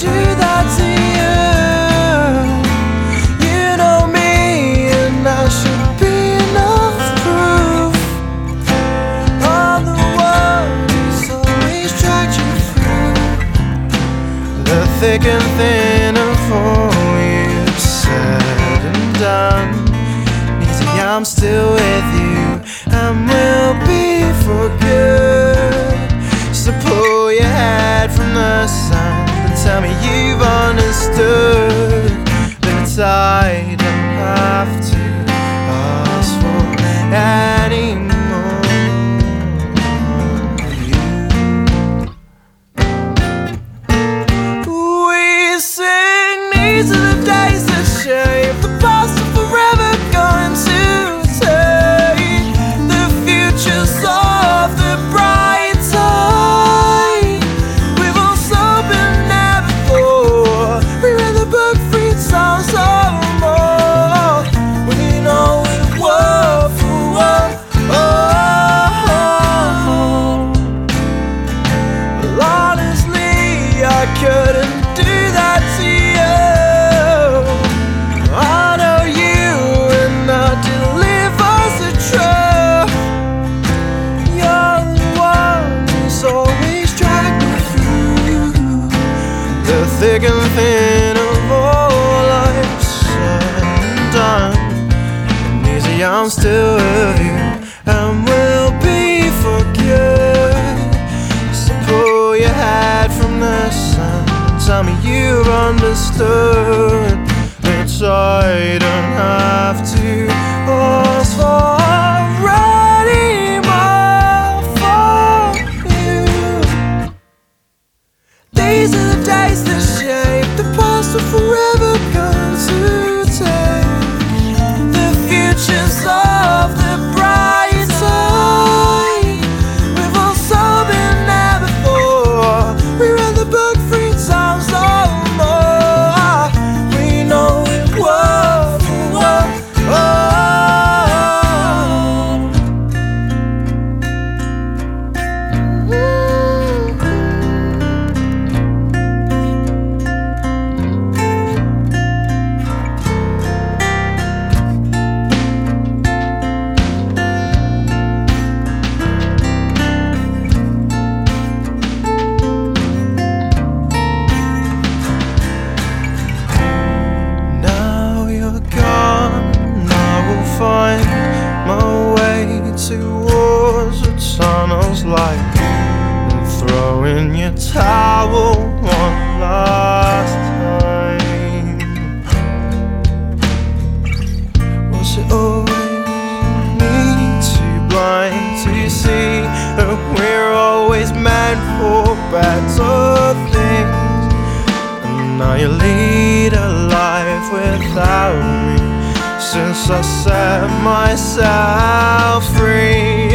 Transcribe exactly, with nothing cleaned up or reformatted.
do that to you. You know me, and I should be enough proof. I'm the one who's always dragged you through the thick and thin of all you've said and done. Easy, I'm still with you, and we'll be for good. So pull your head from the sun and tell me you've understood that I don't have to ask for any more of you. We sing, these are the days that shape the past are forever going to take the futures of the bright side. We've also been there before. We read the book three times or more. We know it word for word. Oh, well, honestly, I couldn't do that to you. I know you, and I deliver the truth. You're the one who's always dragged me through the thick and thin of all I've said and done. And easy, I'm still with you, and we'll be for good. So pull your head from the sun and tell me you've understood that I don't have to ask for any more for you. These are the days that shape the past are forever going to take the futures of the bright side. We've also been there before. We read the book three times or more. We know it word for word. Now you're gone, and I will find my way towards the tunnel's light and throw in your towel one last time. Was it always me too blind to see that we're always meant for better things? And now you lead a life without me since I set myself free.